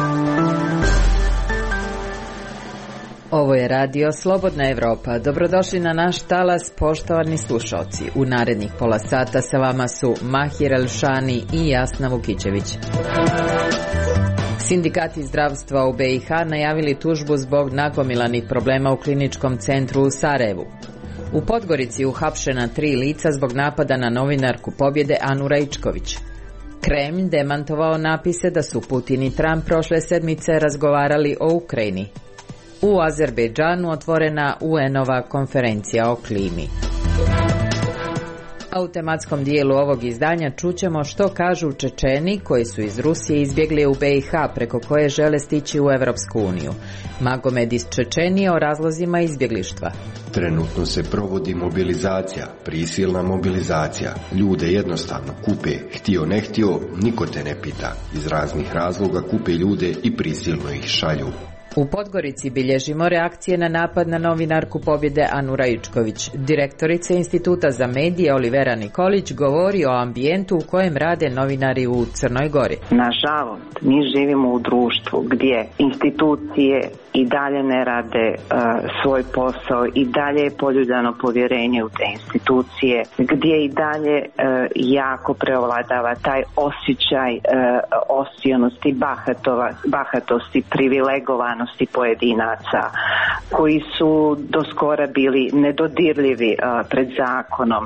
Ovo je radio Slobodna Evropa. Dobrodošli na naš talas, poštovani slušalci. U narednih pola sata sa vama su Mahir Elšani i Jasna Vukićević. Sindikati zdravstva u BiH najavili tužbu zbog nagomilanih problema u kliničkom centru u Sarajevu. U Podgorici uhapšena 3 lica zbog napada na novinarku Pobjede Anu Raičković. Kremlj demantovao napise da su Putin i Trump prošle sedmice razgovarali o Ukrajini. U Azerbejdžanu otvorena UN-ova konferencija o klimi. A u tematskom dijelu ovog izdanja čućemo što kažu Čečeni koji su iz Rusije izbjegli u BiH preko koje žele stići u Evropsku uniju. Magomed iz Čečenije o razlozima izbjeglištva. Trenutno se provodi mobilizacija, prisilna mobilizacija. Ljude jednostavno kupe, htio ne htio, niko te ne pita. Iz raznih razloga kupe ljude i prisilno ih šalju. U Podgorici bilježimo reakcije na napad na novinarku Pobjede Anu Raičković. Direktorica Instituta za medije Olivera Nikolić govori o ambijentu u kojem rade novinari u Crnoj Gori. Nažalost, mi živimo u društvu gdje institucije i dalje ne rade svoj posao, i dalje je poljuljano povjerenje u te institucije, gdje i dalje jako preovladava taj osjećaj osionosti, bahatosti, privilegovanosti pojedinaca koji su do skora bili nedodirljivi pred zakonom.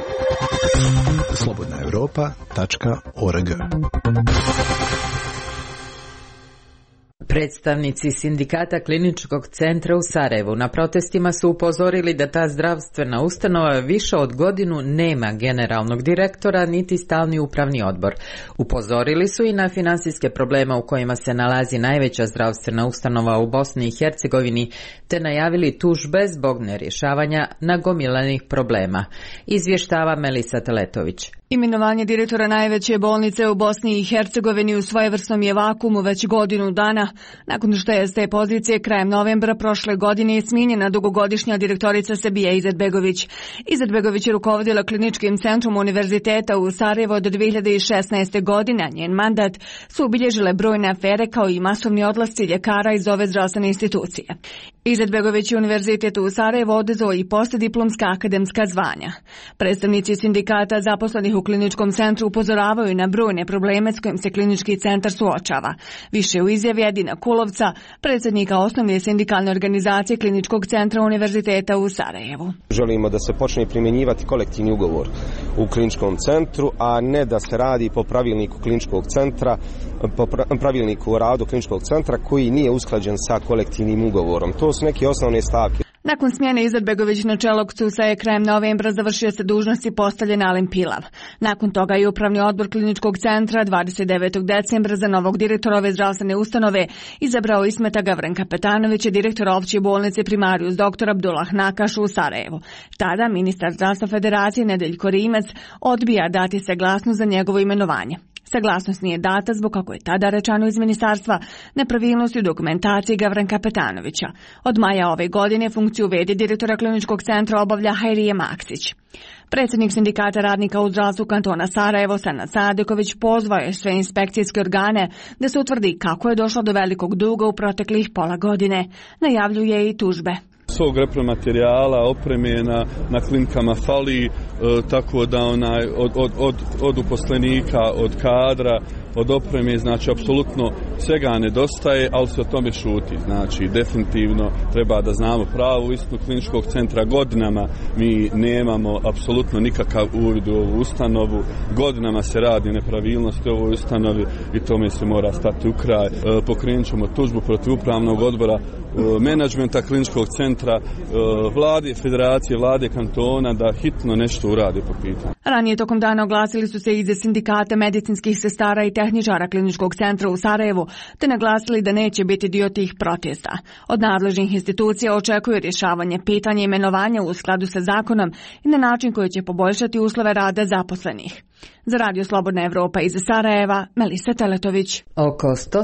slobodnaeuropa.org. Predstavnici sindikata Kliničkog centra u Sarajevu na protestima su upozorili da ta zdravstvena ustanova više od godinu nema generalnog direktora niti stalni upravni odbor. Upozorili su i na finansijske probleme u kojima se nalazi najveća zdravstvena ustanova u Bosni i Hercegovini, te najavili tužbe zbog nerješavanja nagomilanih problema. Izvještava Melisa Teletović. Imenovanje direktora najveće bolnice u Bosni i Hercegovini u svojevrsnom je vakuumu već godinu dana, nakon što je s te pozicije krajem novembra prošle godine smijenjena dugogodišnja direktorica Sebija Izetbegović. Izetbegović je rukovodila kliničkim centrom univerziteta u Sarajevu od 2016. godine. Njen mandat su obilježile brojne afere kao i masovni odlasci ljekara iz ove zdravstvene institucije. Izetbegović je univerzitetu u Sarajevu oduzeo i postdiplomska akademska zvanja. Predstavnici sindikata zaposlenih u kliničkom centru upozoravaju na brojne probleme s kojim se klinički centar suočava. Više u izjavi Edina Kulovca, predsjednika osnovne sindikalne organizacije kliničkog centra univerziteta u Sarajevu. Želimo da se počne primjenjivati kolektivni ugovor u kliničkom centru, a ne da se radi po pravilniku kliničkog centra, po pravilniku o radu kliničkog centra koji nije usklađen sa kolektivnim ugovorom. To su neke osnovne stavke. Nakon smjene Izetbegović na čelo KCUS-a je krajem novembra završio se dužnosti postavljen Alen Pilav. Nakon toga je upravni odbor kliničkog centra 29. decembra za novog direktora ove zdravstvene ustanove izabrao Ismeta Gavrenka Petanovića, direktora opće bolnice primarius dr. Abdullah Nakaš u Sarajevu. Tada ministar zdravstva Federacije Nedeljko Rimac odbija dati saglasnost za njegovo imenovanje. Saglasnost nije data zbog, kako je tada rečeno iz ministarstva, nepravilnosti u dokumentaciji Gavrenka Petanovića. Od maja ove godine funkciju v.d. direktora kliničkog centra obavlja Hajrije Maksić. Predsjednik sindikata radnika u zdravstvu kantona Sarajevo, Sanad Sadeković, pozvao je sve inspekcijske organe da se utvrdi kako je došlo do velikog duga u proteklih pola godine. Najavljuje i tužbe. Svog repromaterijala, opreme na klinikama fali, tako da od uposlenika, od kadra, od opreme, znači apsolutno svega nedostaje, ali se o tome šuti. Znači definitivno treba da znamo pravu istinu kliničkog centra. Godinama mi nemamo apsolutno nikakav uvid u ovu ustanovu, godinama se radi nepravilnosti u ovoj ustanovi i tome se mora stati u kraj. Pokrenut ćemo tužbu protiv upravnog odbora, menadžmenta kliničkog centra, vlade federacije, vlade kantona da hitno nešto urade po pitanju. Ranije tokom dana oglasili su se iz sindikata medicinskih sestara i tehničara kliničkog centra u Sarajevu, te naglasili da neće biti dio tih protesta. Od nadležnih institucija očekuju rješavanje pitanja imenovanja u skladu sa zakonom i na način koji će poboljšati uslove rada zaposlenih. Za Radio Slobodna Evropa iz Sarajeva, Melisa Teletović. Oko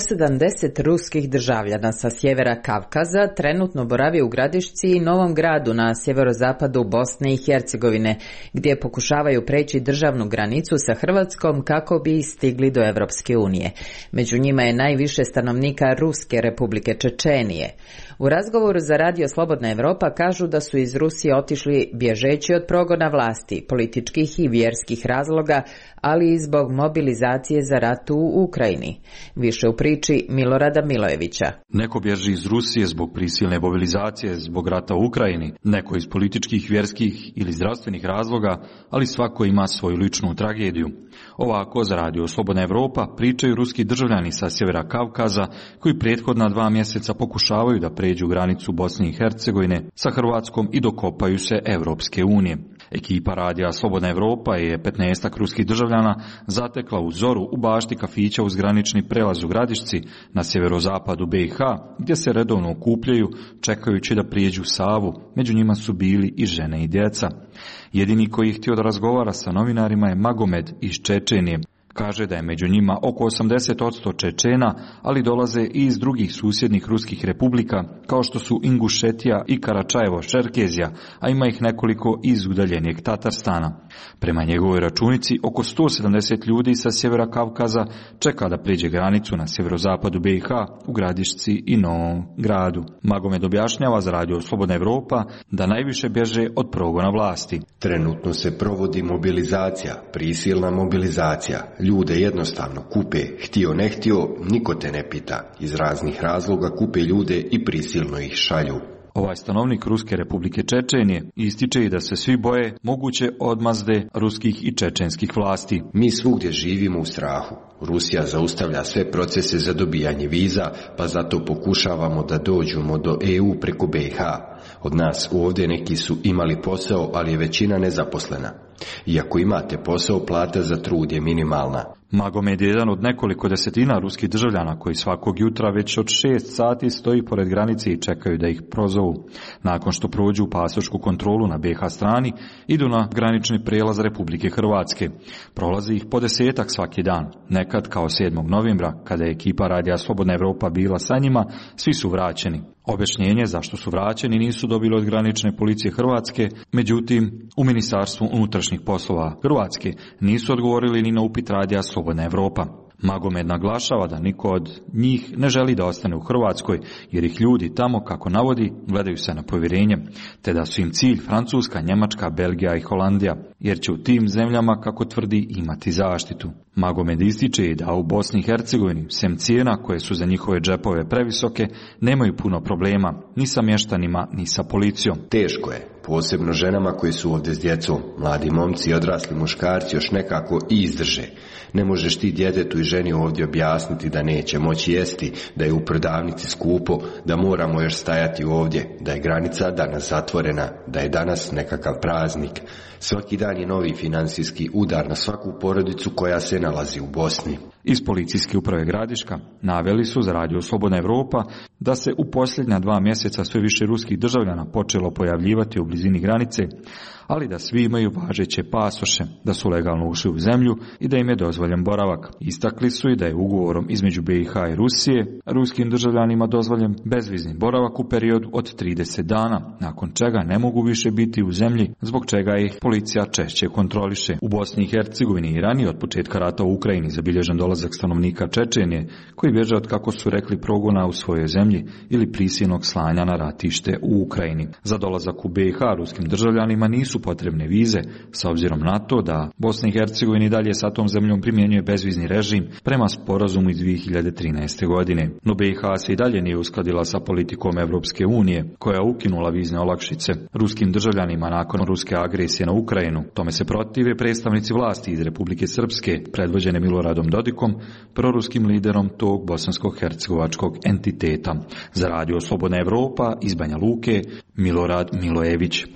170 ruskih državljana sa sjevera Kavkaza trenutno boravi u Gradišci i Novom Gradu na sjeverozapadu Bosne i Hercegovine, gdje pokušavaju preći državnu granicu sa Hrvatskom kako bi stigli do Evropske unije. Među njima je najviše stanovnika Ruske Republike Čečenije. U razgovoru za Radio Slobodna Evropa kažu da su iz Rusije otišli bježeći od progona vlasti, političkih i vjerskih razloga, ali i zbog mobilizacije za rat u Ukrajini. Više u priči Milorada Milojevića. Neko bježi iz Rusije zbog prisilne mobilizacije, zbog rata u Ukrajini, neko iz političkih, vjerskih ili zdravstvenih razloga, ali svako ima svoju ličnu tragediju. Ovako za Radio Slobodna Evropa pričaju ruski državljani sa sjevera Kavkaza koji prethodna 2 mjeseca pokušavaju da pređu granicu Bosne i Hercegovine sa Hrvatskom i dokopaju se Evropske unije. Ekipa Radija Slobodna Evropa je 15 ruskih državljana zatekla u zoru u bašti kafića uz granični prelaz u Gradišci na sjeverozapadu BiH, gdje se redovno okupljaju čekajući da prijeđu Savu. Među njima su bili i žene i djeca. Jedini koji je htio da razgovara sa novinarima je Magomed iz Čečenije. Kaže da je među njima oko 80% Čečena, ali dolaze i iz drugih susjednih ruskih republika, kao što su Ingušetija i Karačajevo-Šerkezija, a ima ih nekoliko iz udaljenijeg Tatarstana. Prema njegovoj računici, oko 170 ljudi sa sjevera Kavkaza čeka da prijeđe granicu na sjeverozapadu BiH u Gradišci i Novom Gradu. Magomed objašnjava za Radio Slobodna Evropa da najviše bježe od progona vlasti. Trenutno se provodi mobilizacija, prisilna mobilizacija. Ljude jednostavno kupe, htio ne htio, niko te ne pita. Iz raznih razloga kupe ljude i prisilno ih šalju. Ovaj stanovnik Ruske Republike Čečenije ističe i da se svi boje moguće odmazde ruskih i čečenskih vlasti. Mi svugdje živimo u strahu. Rusija zaustavlja sve procese za dobijanje viza, pa zato pokušavamo da dođemo do EU preko BiH. Od nas ovdje neki su imali posao, ali je većina nezaposlena. Iako imate posao, plata za trud je minimalna. Magomed je jedan od nekoliko desetina ruskih državljana koji svakog jutra već od 6 sati stoji pored granice i čekaju da ih prozovu. Nakon što prođu pasošku kontrolu na BiH strani, idu na granični prijelaz Republike Hrvatske. Prolazi ih po 10-ak svaki dan. Nekad, kao 7. novembra, kada je ekipa Radija Slobodna Evropa bila sa njima, svi su vraćeni. Objašnjenje zašto su vraćeni nisu dobili od granične policije Hrvatske, međutim, u Ministarstvu unutrašnjih poslova Hrvatske nisu odgovorili ni na upit Radija Slobodna Evropa. Magomed naglašava da niko od njih ne želi da ostane u Hrvatskoj, jer ih ljudi tamo, kako navodi, gledaju se na povjerenje, te da su im cilj Francuska, Njemačka, Belgija i Holandija, jer će u tim zemljama, kako tvrdi, imati zaštitu. Magomed ističe i da u Bosni i Hercegovini, sem cijena koje su za njihove džepove previsoke, nemaju puno problema, ni sa mještanima, ni sa policijom. Teško je, posebno ženama koji su ovdje s djecom. Mladi momci i odrasli muškarci još nekako i izdrže. Ne možeš ti djetetu i ženi ovdje objasniti da neće moći jesti, da je u prodavnici skupo, da moramo još stajati ovdje, da je granica danas zatvorena, da je danas nekakav praznik. Svaki dan je novi financijski udar na svaku porodicu koja se nalazi u Bosni. Iz policijske uprave Gradiška naveli su za Radio Slobodna Evropa da se u posljednja 2 mjeseca sve više ruskih državljana počelo pojavljivati u blizini granice, ali da svi imaju važeće pasoše, da su legalno ušli u zemlju i da im je dozvoljen boravak. Istakli su i da je ugovorom između BiH i Rusije ruskim državljanima dozvoljen bezvizni boravak u periodu od 30 dana, nakon čega ne mogu više biti u zemlji, zbog čega ih policija češće kontroliše. U Bosni i Hercegovini i ranije od početka rata u Ukrajini zabilježen dolazak stanovnika Čečenije, koji bježe od, kako su rekli, progona u svojoj zemlji ili prisilnog slanja na ratište u Ukrajini. Za dolazak u BiH ruskim državljanima nisu potrebne vize, s obzirom na to da Bosna i Hercegovina dalje sa tom zemljom primjenjuje bezvizni režim prema sporazumu iz 2013. godine. No BiH se i dalje nije uskladila sa politikom Evropske unije, koja je ukinula vizne olakšice ruskim državljanima nakon ruske agresije na Ukrajinu. Tome se protive predstavnici vlasti iz Republike Srpske, predvođene Miloradom Dodikom, proruskim liderom tog bosansko-hercegovačkog entiteta. Za Radio Slobodna Evropa iz Banja Luke, Milorad Milojević.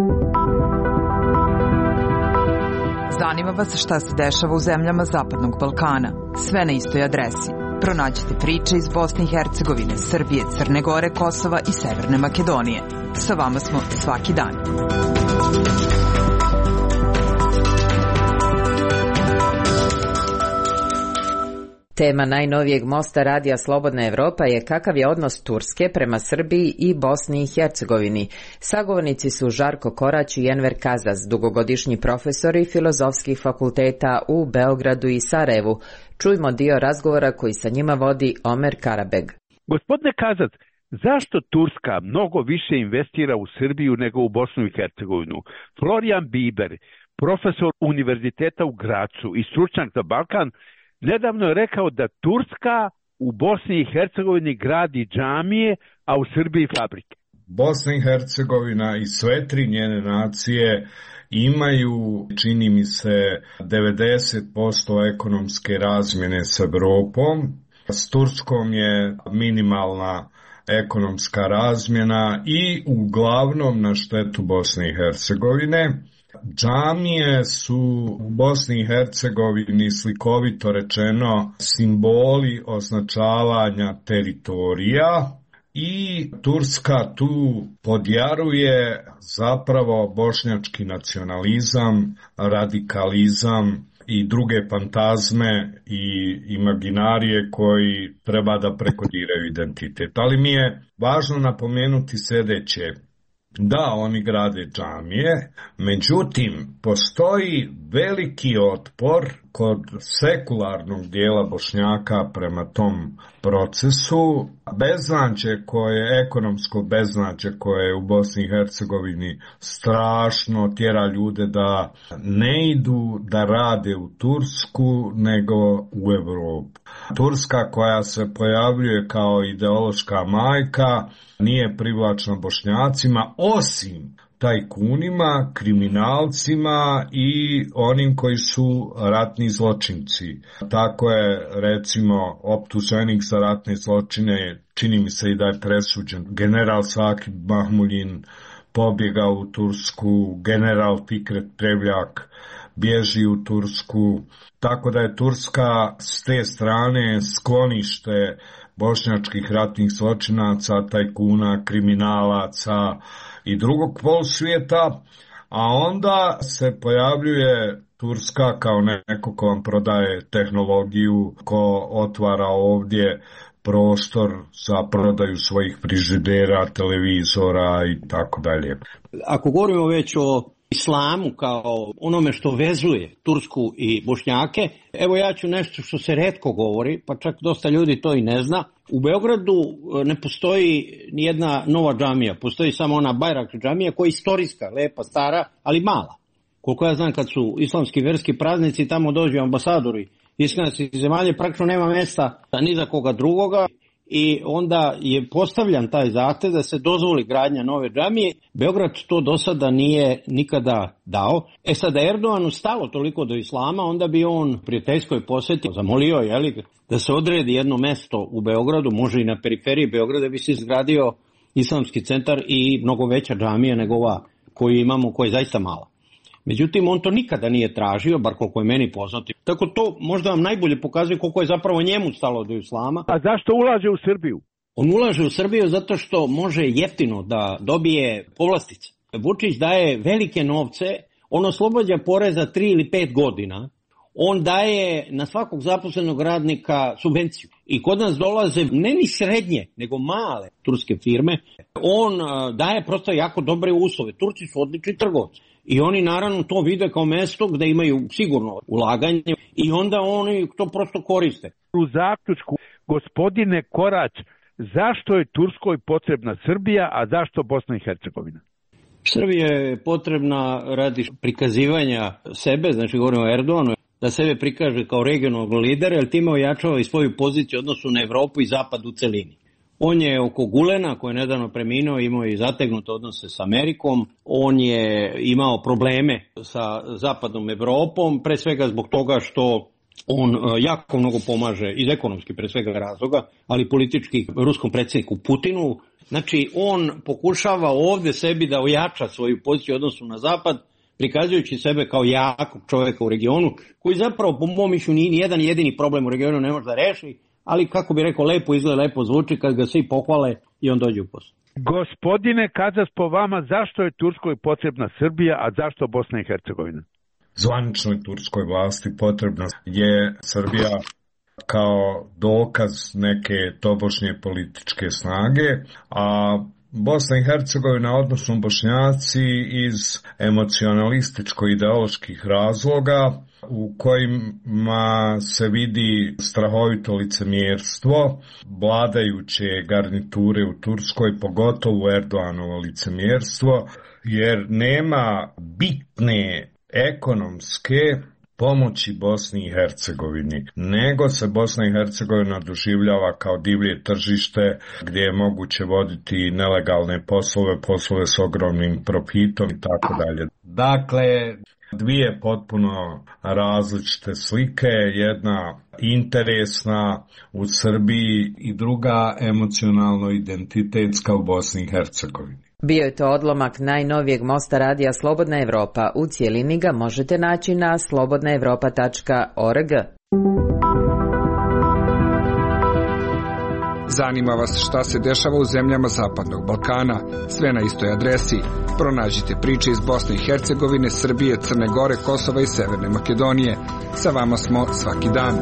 Zanima vas šta se dešava u zemljama Zapadnog Balkana? Sve na istoj adresi. Pronađite priče iz Bosne i Hercegovine, Srbije, Crne Gore, Kosova i Severne Makedonije. Sa vama smo svaki dan. Tema najnovijeg mosta Radija Slobodna Evropa je kakav je odnos Turske prema Srbiji i Bosni i Hercegovini. Sagovornici su Žarko Korać i Enver Kazas, dugogodišnji profesori filozofskih fakulteta u Beogradu i Sarajevu. Čujmo dio razgovora koji sa njima vodi Omer Karabeg. Gospodine Kazac, zašto Turska mnogo više investira u Srbiju nego u Bosnu i Hercegovinu? Florijan Biber, profesor univerziteta u Gracu i stručnjak za Balkan, nedavno je rekao da Turska u Bosni i Hercegovini gradi džamije, a u Srbiji fabrike. Bosna i Hercegovina i sve tri njene nacije imaju, čini mi se, 90% ekonomske razmjene s Evropom. S Turskom je minimalna ekonomska razmjena i uglavnom na štetu Bosne i Hercegovine. Džamije su u Bosni i Hercegovini, slikovito rečeno, simboli označavanja teritorija i Turska tu podjaruje zapravo bošnjački nacionalizam, radikalizam i druge fantazme i imaginarije koji treba da prekodiraju identitet. Ali mi je važno napomenuti sljedeće. Da, oni grade džamije, međutim, postoji veliki otpor kod sekularnog dijela Bošnjaka prema tom procesu. Beznađe koje, ekonomsko beznađe koje je u Bosni i Hercegovini strašno tjera ljude da ne idu da rade u Tursku nego u Evropu. Turska koja se pojavljuje kao ideološka majka nije privlačna Bošnjacima osim tajkunima, kriminalcima i onim koji su ratni zločinci. Tako je, recimo, optuženik za ratne zločine, čini mi se i da je presuđen. General Sakip Mahmuljin pobjega u Tursku, general Fikret Prevljak bježi u Tursku. Tako da je Turska s te strane sklonište bošnjačkih ratnih zločinaca, tajkuna, kriminalaca i drugog polusvijeta, a onda se pojavljuje Turska kao neko ko vam prodaje tehnologiju, ko otvara ovdje prostor za prodaju svojih frižidera, televizora i tako dalje. Ako govorimo već o islamu kao onome što vezuje Tursku i Bošnjake, evo ja ću nešto što se retko govori, pa čak dosta ljudi to i ne zna. U Beogradu ne postoji nijedna nova džamija, postoji samo ona Bajrak džamija koja je istorijska, lepa, stara, ali mala. Koliko ja znam, kad su islamski verski praznici, tamo dođu ambasadori islamskih zemalja, praktično nema mesta ni za koga drugoga. I onda je postavljan taj zahtev da se dozvoli gradnja nove džamije. Beograd to do sada nije nikada dao. Sad, da je Erdoganu stalo toliko do islama, onda bi on prijateljskoj posjeti zamolio da se odredi jedno mesto u Beogradu, može i na periferiji Beograda, bi se izgradio islamski centar i mnogo veća džamija nego ova koju imamo, koja je zaista mala. Međutim, on to nikada nije tražio, bar koliko je meni poznati. Tako to možda vam najbolje pokazuje koliko je zapravo njemu stalo do islama. A zašto ulaže u Srbiju? On ulaže u Srbiju zato što može jeftino da dobije povlastice. Vučić daje velike novce, on oslobađa poreza 3 ili 5 godina. On daje na svakog zaposlenog radnika subvenciju. I kod nas dolaze ne ni srednje, nego male turske firme. On daje prosto jako dobre uslove. Turci su odlični trgovci. I oni naravno to vide kao mesto gde imaju sigurno ulaganje i onda oni to prosto koriste. U zaključku, gospodine Korać, zašto je Turskoj potrebna Srbija, a zašto Bosna i Hercegovina? Srbija je potrebna radi prikazivanja sebe, znači govorimo o Erdoganu, da sebe prikaže kao regionalnog lidera, jer time ojačava i svoju poziciju u odnosu na Evropu i Zapad u celini. On je oko Gulena, koji je nedavno preminuo, imao i zategnute odnose s Amerikom. On je imao probleme sa zapadnom Evropom, pre svega zbog toga što on jako mnogo pomaže, iz ekonomskih pre svega razloga, ali politički ruskom predsjedniku Putinu. Znači, on pokušava ovdje sebi da ojača svoju poziciju u odnosu na zapad, prikazujući sebe kao jakog čovjeka u regionu, koji zapravo, po mom mišljenju, nije nijedan jedini problem u regionu ne može da reši, ali kako bi rekao, lepo izgleda, lepo zvuči kad ga svi pohvale i on dođe u posao. Gospodine Kazas, po vama, zašto je Turskoj potrebna Srbija, a zašto Bosna i Hercegovina? Zvaničnoj turskoj vlasti potrebna je Srbija kao dokaz neke tobožnje političke snage, a Bosna i Hercegovina, odnosno Bošnjaci, iz emocionalističko-ideoloških razloga u kojima se vidi strahovito licemjerstvo vladajuće garniture u Turskoj, pogotovo Erdoganovo licemjerstvo, jer nema bitne ekonomske pomoći Bosni i Hercegovini, nego se Bosna i Hercegovina doživljava kao divlje tržište gdje je moguće voditi nelegalne poslove s ogromnim profitom i tako dalje. Dakle, dvije potpuno različite slike, jedna interesna u Srbiji i druga emocionalno identitetska u Bosni i Hercegovini. Bio je to odlomak najnovijeg mosta radija Slobodna Evropa. U cijelini ga možete naći na slobodnaevropa.org. Zanima vas šta se dešava u zemljama Zapadnog Balkana? Sve na istoj adresi. Pronađite priče iz Bosne i Hercegovine, Srbije, Crne Gore, Kosova i Severne Makedonije. Sa vama smo svaki dan.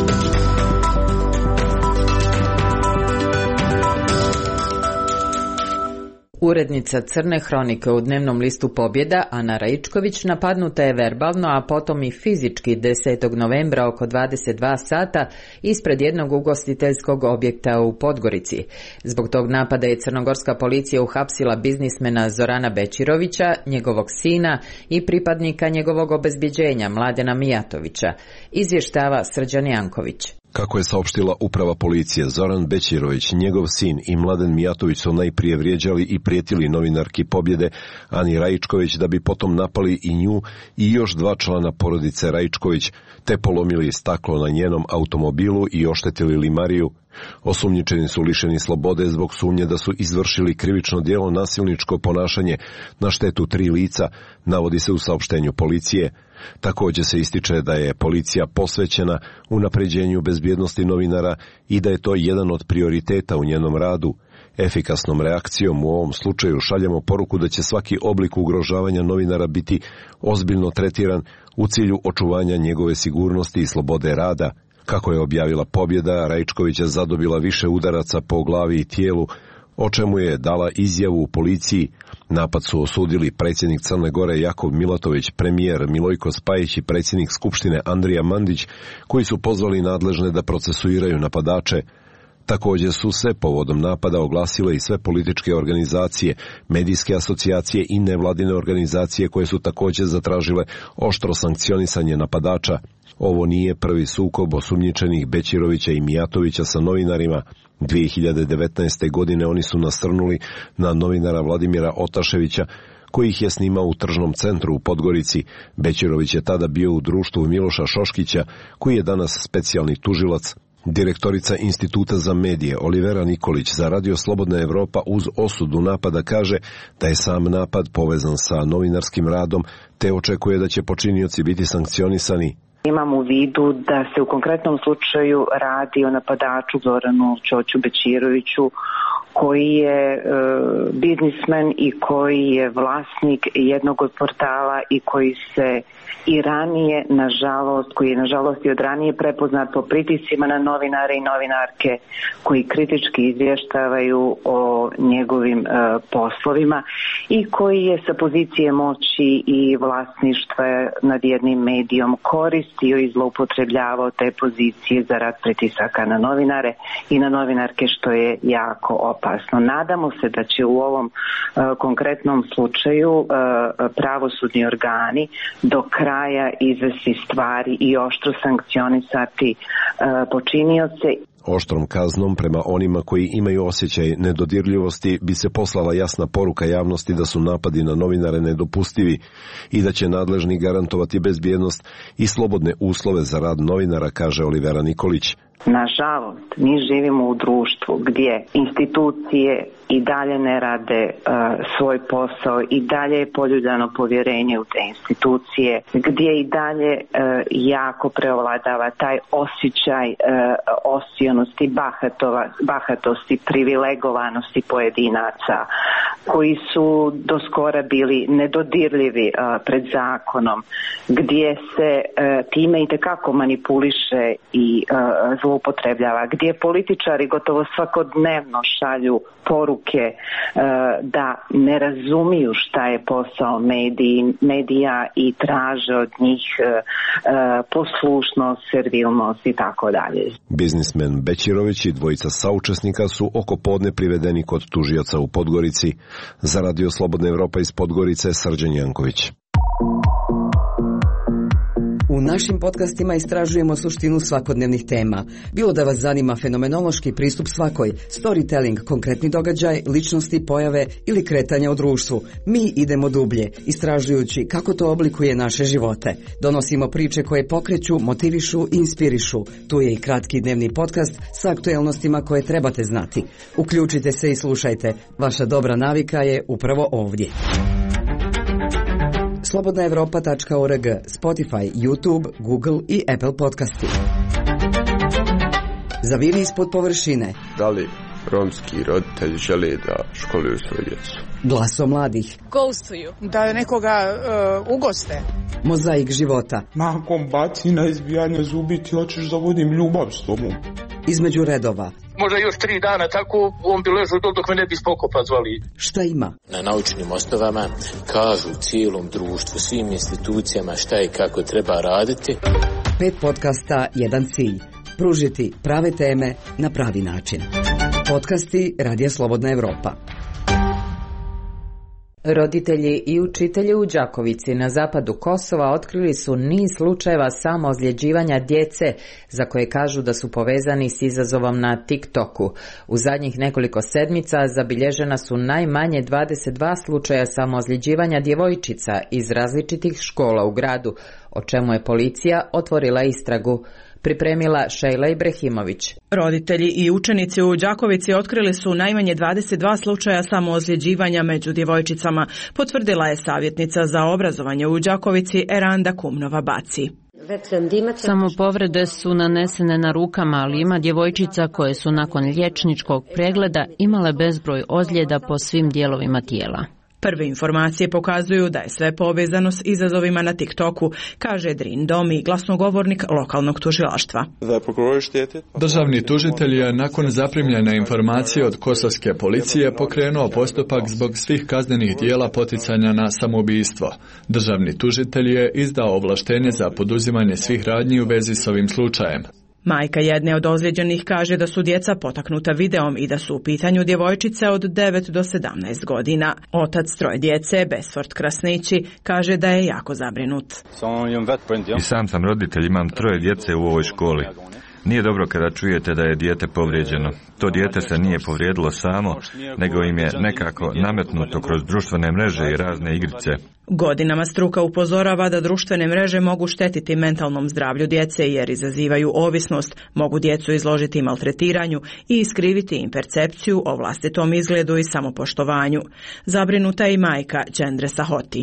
Urednica Crne hronike u dnevnom listu Pobjeda, Ana Raičković, napadnuta je verbalno, a potom i fizički 10. novembra oko 22 sata ispred jednog ugostiteljskog objekta u Podgorici. Zbog tog napada je crnogorska policija uhapsila biznismena Zorana Bećirovića, njegovog sina i pripadnika njegovog obezbjeđenja Mladena Mijatovića. Izvještava Srđan Janković. Kako je saopštila uprava policije, Zoran Bećirović, njegov sin i Mladen Mijatović su najprije vrijeđali i prijetili novinarki Pobjede Ani Raičković, da bi potom napali i nju i još 2 člana porodice Raičković, te polomili staklo na njenom automobilu i oštetili limariju. Osumnjičeni su lišeni slobode zbog sumnje da su izvršili krivično djelo nasilničko ponašanje na štetu 3 lica, navodi se u saopštenju policije. Također se ističe da je policija posvećena unapređenju bezbjednosti novinara i da je to jedan od prioriteta u njenom radu. Efikasnom reakcijom u ovom slučaju šaljemo poruku da će svaki oblik ugrožavanja novinara biti ozbiljno tretiran u cilju očuvanja njegove sigurnosti i slobode rada. Kako je objavila Pobjeda, Raičković je zadobila više udaraca po glavi i tijelu, o čemu je dala izjavu u policiji. Napad su osudili predsjednik Crne Gore Jakov Milatović, premijer Milojko Spajić i predsjednik Skupštine Andrija Mandić, koji su pozvali nadležne da procesuiraju napadače. Također su se povodom napada oglasile i sve političke organizacije, medijske asocijacije i nevladine organizacije koje su također zatražile oštro sankcionisanje napadača. Ovo nije prvi sukob osumnjičenih Bećirovića i Mijatovića sa novinarima. 2019. godine oni su nasrnuli na novinara Vladimira Otaševića, koji ih je snimao u tržnom centru u Podgorici. Bećirović je tada bio u društvu Miloša Šoškića, koji je danas specijalni tužilac. Direktorica Instituta za medije Olivera Nikolić za Radio Slobodna Evropa uz osudu napada kaže da je sam napad povezan sa novinarskim radom, te očekuje da će počinioci biti sankcionisani. Imam u vidu da se u konkretnom slučaju radi o napadaču Zoranu Ćoću Bećiroviću, koji je biznismen i koji je vlasnik jednog od portala i koji se i ranije, nažalost, koji je nažalost i od ranije prepoznat po pritiscima na novinare i novinarke koji kritički izvještavaju o njegovim poslovima i koji je sa pozicije moći i vlasništva nad jednim medijom koristio i zloupotrebljavao te pozicije za rad pritisaka na novinare i na novinarke, što je jako opasno. Nadamo se da će u ovom konkretnom slučaju pravosudni organi do kraja izvesti stvari i oštro sankcionisati počinioce. Oštrom kaznom prema onima koji imaju osjećaj nedodirljivosti bi se poslala jasna poruka javnosti da su napadi na novinare nedopustivi i da će nadležni garantovati bezbjednost i slobodne uslove za rad novinara, kaže Olivera Nikolić. Nažalost, mi živimo u društvu gdje institucije i dalje ne rade svoj posao i dalje je poljuljano povjerenje u te institucije, gdje i dalje jako preovladava taj osjećaj osionosti, bahatosti, privilegovanosti pojedinaca koji su do skora bili nedodirljivi pred zakonom, gdje se time itekako manipuliše i zloupotrebljava, gdje političari gotovo svakodnevno šalju poruke da ne razumiju šta je posao medija i traže od njih poslušnost, servilnost i tako dalje. Biznismen Bećirović i dvojica saučesnika su oko podne privedeni kod tužioca u Podgorici. Za Radio Slobodna Evropa iz Podgorice, Srđan Janković. U našim podcastima istražujemo suštinu svakodnevnih tema. Bilo da vas zanima fenomenološki pristup svakoj, storytelling, konkretni događaj, ličnosti, pojave ili kretanja u društvu, mi idemo dublje, istražujući kako to oblikuje naše živote. Donosimo priče koje pokreću, motivišu i inspirišu. Tu je i kratki dnevni podcast sa aktuelnostima koje trebate znati. Uključite se i slušajte. Vaša dobra navika je upravo ovdje. slobodnaevropa.org, Spotify, YouTube, Google i Apple podcasti. Zaviri ispod površine. Da li romski roditelji žele da školuju svoju djecu? Glaso mladih. Ghostuju. Da nekoga ugoste. Mozaik života. Nakon bacina, izbijanja zubi ti hoćeš da vodim ljubav s tobom. Između redova. Možda još 3 dana tako on bi ležao dok me ne bi spokopa zvali. Šta ima? Na naučnim osnovama kažu cijelom društvu, svim institucijama šta i kako treba raditi. 5 podcasta, jedan cilj. Pružiti prave teme na pravi način. Podcasti Radija Slobodna Evropa. Roditelji i učitelji u Đakovici na zapadu Kosova otkrili su niz slučajeva samoozljeđivanja djece za koje kažu da su povezani s izazovom na TikToku. U zadnjih nekoliko sedmica zabilježena su najmanje 22 slučaja samoozljeđivanja djevojčica iz različitih škola u gradu, o čemu je policija otvorila istragu. Pripremila Šejla Ibrahimović. Roditelji i učenici u Đakovici otkrili su najmanje 22 slučaja samoozljeđivanja među djevojčicama, potvrdila je savjetnica za obrazovanje u Đakovici Eranda Kumnova-Baci. Samo povrede su nanesene na rukama, ali ima djevojčica koje su nakon liječničkog pregleda imale bezbroj ozljeda po svim dijelovima tijela. Prve informacije pokazuju da je sve povezano s izazovima na TikToku, kaže Drin Domi, glasnogovornik lokalnog tužilaštva. Državni tužitelj je nakon zaprimljene informacije od kosovske policije pokrenuo postupak zbog svih kaznenih dijela poticanja na samoubistvo. Državni tužitelj je izdao ovlaštenje za poduzimanje svih radnji u vezi s ovim slučajem. Majka jedne od ozlijeđenih kaže da su djeca potaknuta videom i da su u pitanju djevojčice od 9 do 17 godina. Otac 3 djece, Besford Krasnići, kaže da je jako zabrinut. I sam sam roditelj, imam 3 djece u ovoj školi. Nije dobro kada čujete da je dijete povrijeđeno. To dijete se nije povrijedilo samo, nego im je nekako nametnuto kroz društvene mreže i razne igrice. Godinama struka upozorava da društvene mreže mogu štetiti mentalnom zdravlju djece jer izazivaju ovisnost, mogu djecu izložiti maltretiranju i iskriviti im percepciju o vlastitom izgledu i samopoštovanju. Zabrinuta je i majka Đendre Sahoti.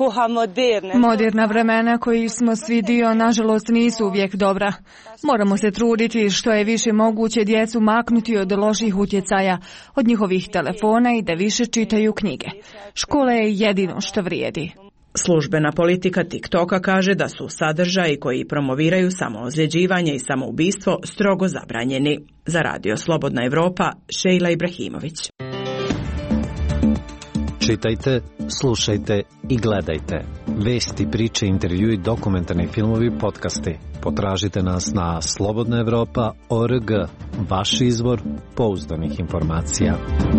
Moderna vremena koji smo svi dio, nažalost, nisu uvijek dobra. Moramo se truditi što je više moguće djecu maknuti od loših utjecaja, od njihovih telefona i da više čitaju knjige. Škola je jedino što vrijedi. Službena politika TikToka kaže da su sadržaji koji promoviraju samoozljeđivanje i samoubistvo strogo zabranjeni. Za Radio Slobodna Evropa, Šejla Ibrahimović. Čitajte, slušajte i gledajte. Vesti, priče, intervjui, dokumentarni filmovi, podcasti. Potražite nas na slobodnaevropa.org, vaš izvor pouzdanih informacija.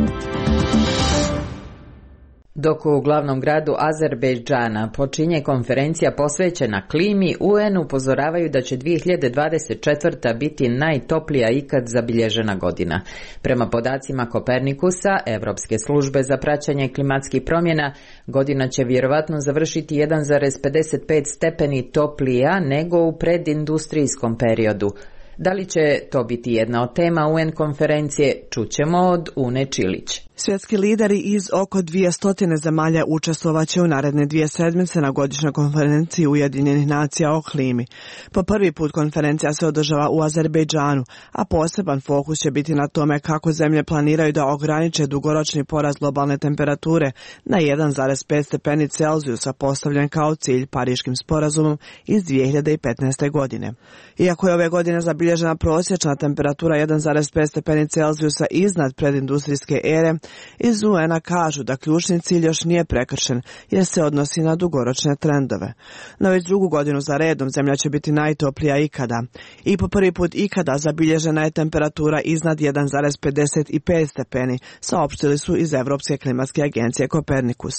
Dok u glavnom gradu Azerbejdžana počinje konferencija posvećena klimi, UN upozoravaju da će 2024. biti najtoplija ikad zabilježena godina. Prema podacima Kopernikusa, Evropske službe za praćenje klimatskih promjena, godina će vjerovatno završiti 1,55 stepeni toplija nego u predindustrijskom periodu. Da li će to biti jedna od tema UN konferencije, čućemo od Une Čilić. Svjetski lideri iz oko 200 zemalja učestvovaće u naredne 2 sedmice na godišnjoj konferenciji Ujedinjenih nacija o klimi. Po prvi put konferencija se održava u Azerbejdžanu, a poseban fokus će biti na tome kako zemlje planiraju da ograniče dugoročni porast globalne temperature na 1,5 stepeni Celzijusa postavljen kao cilj Pariškim sporazumom iz 2015. godine. Iako je ove godine zabilježena prosječna temperatura 1,5 stepeni Celzijusa iznad predindustrijske ere, iz UN-a kažu da ključni cilj još nije prekršen jer se odnosi na dugoročne trendove. No već drugu godinu za redom zemlja će biti najtoplija ikada. I po prvi put ikada zabilježena je temperatura iznad 1,55 stepeni, saopštili su iz Evropske klimatske agencije Kopernikus.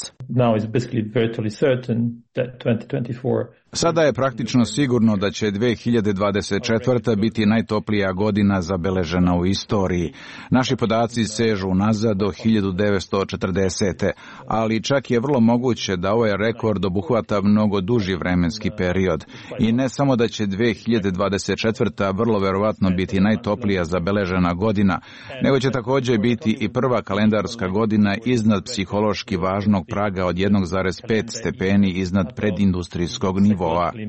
Sada je praktično sigurno da će 2024. biti najtoplija godina zabeležena u istoriji. Naši podaci sežu unazad do 1940. Ali čak je vrlo moguće da ovaj rekord obuhvata mnogo duži vremenski period. I ne samo da će 2024. vrlo verovatno biti najtoplija zabeležena godina, nego će također biti i prva kalendarska godina iznad psihološki važnog praga od 1,5 stepeni iznad predindustrijskog nivoa.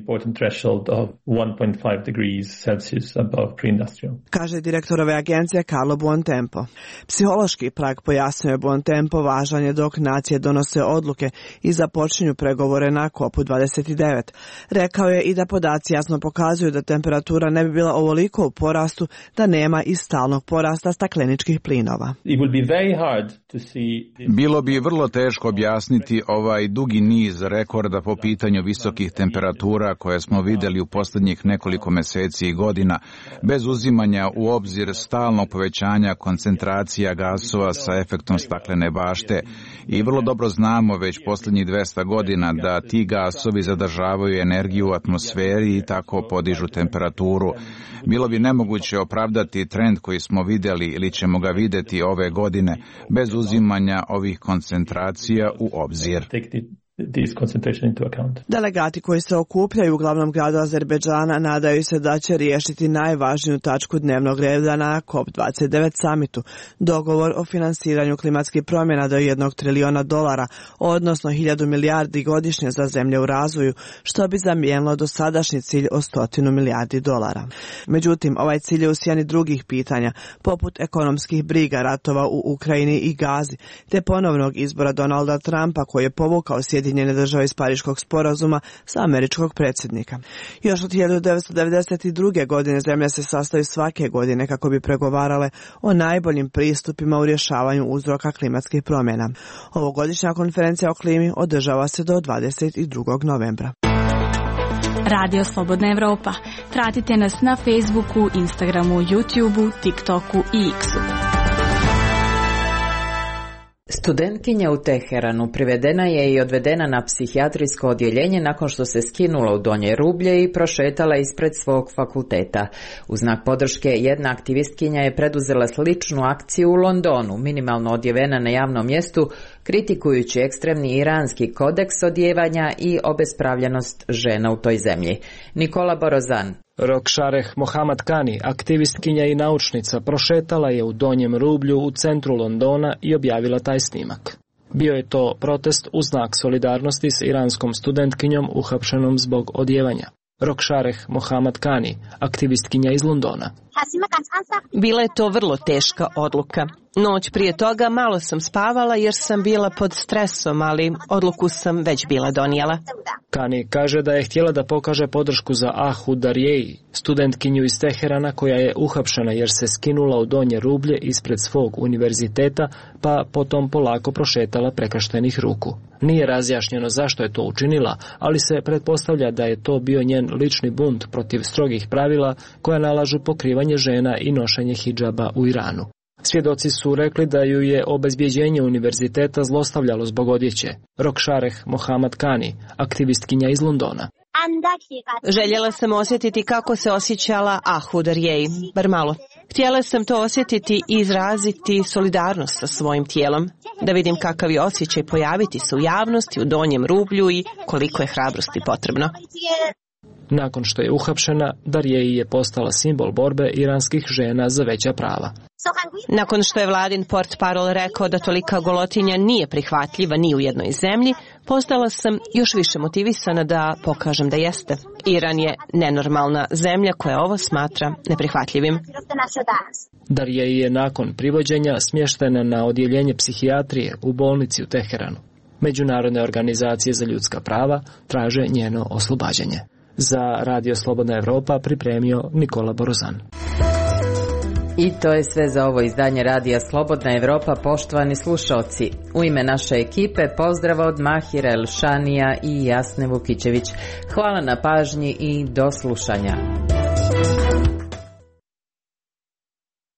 Kaže direktor ove agencije Carlo Buontempo. Psihološki prag, pojasnio je Buontempo, važan je dok nacije donose odluke i započinju pregovore na COP29. Rekao je i da podaci jasno pokazuju da temperatura ne bi bila ovoliko u porastu da nema i stalnog porasta stakleničkih plinova. Bilo bi vrlo teško objasniti ovaj dugi niz rekorda po pitanju visokih temperatura koje smo vidjeli u posljednjih nekoliko mjeseci i godina, bez uzimanja u obzir stalnog povećanja koncentracija gasova sa efektom staklene bašte. I vrlo dobro znamo već posljednjih 200 godina da ti gasovi zadržavaju energiju u atmosferi i tako podižu temperaturu. Bilo bi nemoguće opravdati trend koji smo vidjeli ili ćemo ga vidjeti ove godine bez uzimanja ovih koncentracija u obzir. Delegati koji se okupljaju u glavnom gradu Azerbejdžana nadaju se da će riješiti najvažniju tačku dnevnog reda na COP29 samitu, dogovor o finansiranju klimatskih promjena do $1 triliona, odnosno 1000 milijardi godišnje za zemlje u razvoju, što bi zamijenilo dosadašnji cilj o $100 milijardi. Međutim, ovaj cilj je u sjeni drugih pitanja, poput ekonomskih briga, ratova u Ukrajini i Gazi, te ponovnog izbora Donalda Trumpa koji je povukao Sjedinjene države iz Pariškog sporazuma sa američkog predsjednika. Još od 1992. godine zemlje se sastaju svake godine kako bi pregovarale o najboljim pristupima u rješavanju uzroka klimatskih promjena. Ovogodišnja konferencija o klimi održava se do 22. novembra. Radio Slobodna Evropa. Pratite nas na Facebooku, Instagramu, YouTubeu, TikToku i X-u. Studentkinja u Teheranu privedena je i odvedena na psihijatrijsko odjeljenje nakon što se skinula u donje rublje i prošetala ispred svog fakulteta. U znak podrške jedna aktivistkinja je preduzela sličnu akciju u Londonu, minimalno odjevena na javnom mjestu, kritikujući ekstremni iranski kodeks odjevanja i obespravljenost žena u toj zemlji. Nikola Borozan. Rokšareh Mohamad Kani, aktivistkinja i naučnica, prošetala je u donjem rublju u centru Londona i objavila taj snimak. Bio je to protest u znak solidarnosti s iranskom studentkinjom uhapšenom zbog odjevanja. Rokšareh Mohamad Kani, aktivistkinja iz Londona. Bila je to vrlo teška odluka. Noć prije toga malo sam spavala jer sam bila pod stresom, ali odluku sam već bila donijela. Kani kaže da je htjela da pokaže podršku za Ahu Darjeji, studentkinju iz Teherana koja je uhapšena jer se skinula u donje rublje ispred svog univerziteta, pa potom polako prošetala prekrštenih ruku. Nije razjašnjeno zašto je to učinila, ali se pretpostavlja da je to bio njen lični bunt protiv strogih pravila koja nalažu pokrivanje žena i nošenje hidžaba u Iranu. Svjedoci su rekli da ju je obezbjeđenje univerziteta zlostavljalo zbog odjeće. Rokšareh Mohamad Kani, aktivistkinja iz Londona. Željela sam osjetiti kako se osjećala Ahu Darjeji, bar malo. Htjela sam to osjetiti i izraziti solidarnost sa svojim tijelom, da vidim kakav je osjećaj pojaviti se u javnosti u donjem rublju i koliko je hrabrosti potrebno. Nakon što je uhapšena, Darjeji je postala simbol borbe iranskih žena za veća prava. Nakon što je vladin portparol rekao da tolika golotinja nije prihvatljiva ni u jednoj zemlji, postala sam još više motivisana da pokažem da jeste. Iran je nenormalna zemlja koja ovo smatra neprihvatljivim. Darjeji je nakon privođenja smještena na odjeljenje psihijatrije u bolnici u Teheranu. Međunarodne organizacije za ljudska prava traže njeno oslobađanje. Za Radio Slobodna Evropa pripremio Nikola Borozan. I to je sve za ovo izdanje Radija Slobodna Evropa, poštovani slušalci. U ime naše ekipe pozdrav od Mahira Elšanija i Jasne Vukićević. Hvala na pažnji i do slušanja.